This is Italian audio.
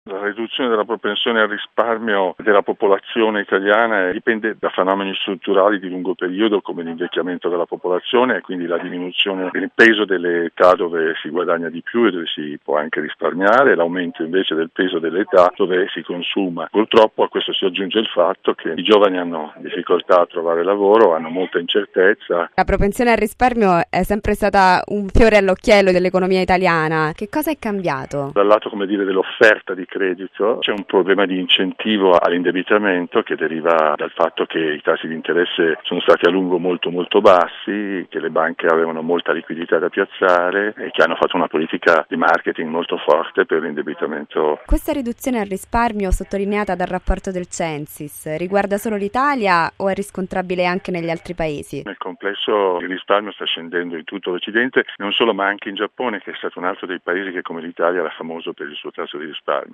La riduzione della propensione al risparmio della popolazione italiana dipende da fenomeni strutturali di lungo periodo come l'invecchiamento della popolazione e quindi la diminuzione del peso delle età dove si guadagna di più e dove si può anche risparmiare e l'aumento invece del peso delle età dove si consuma. Purtroppo a questo si aggiunge il fatto che i giovani hanno difficoltà a trovare lavoro, hanno molta incertezza. La propensione al risparmio è sempre stata un fiore all'occhiello dell'economia italiana. Che cosa è cambiato? Dal lato, dell'offerta di credito c'è un problema di incentivo all'indebitamento che deriva dal fatto che i tassi di interesse sono stati a lungo molto bassi, che le banche avevano molta liquidità da piazzare e che hanno fatto una politica di marketing molto forte per l'indebitamento. Questa riduzione al risparmio sottolineata dal rapporto del Censis riguarda solo l'Italia o è riscontrabile anche negli altri paesi? Nel complesso il risparmio sta scendendo in tutto l'Occidente, non solo ma anche in Giappone che è stato un altro dei paesi che come l'Italia era famoso per il suo tasso di risparmio.